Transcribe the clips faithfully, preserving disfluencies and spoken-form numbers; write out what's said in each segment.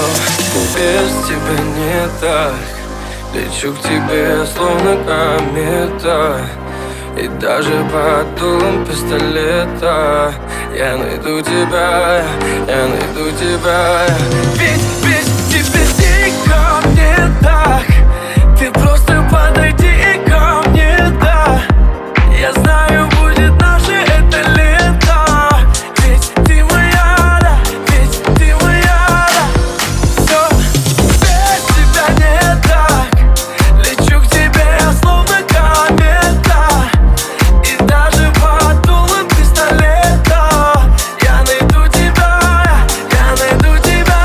без тебя не так. Лечу к тебе, словно комета, и даже под дулом пистолета я найду тебя, я найду тебя. Ведь без тебя дико мне так. Ты просто подойди ко мне, да. Я знаю, будет наше это лето. Ведь ты моя, да, ведь ты моя, да. Все, без тебя не так. Лечу к тебе, словно комета, и даже под дулом пистолета я найду тебя, я найду тебя.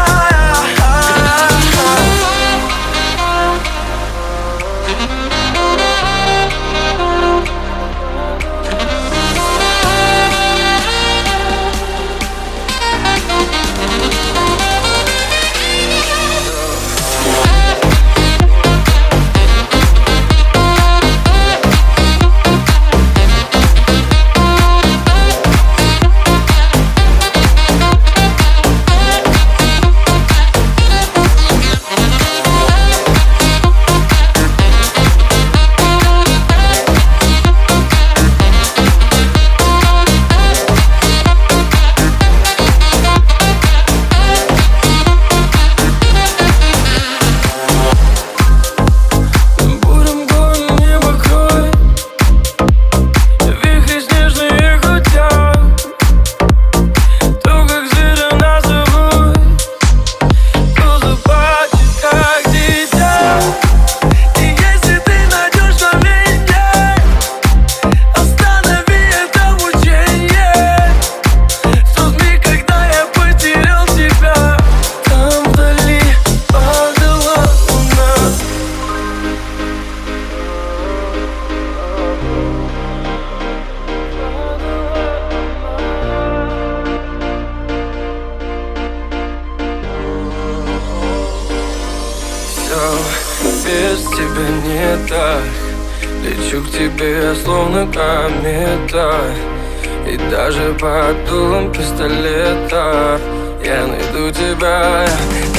Без тебя не так. Лечу к тебе, словно комета, и даже под дулом пистолета я найду тебя.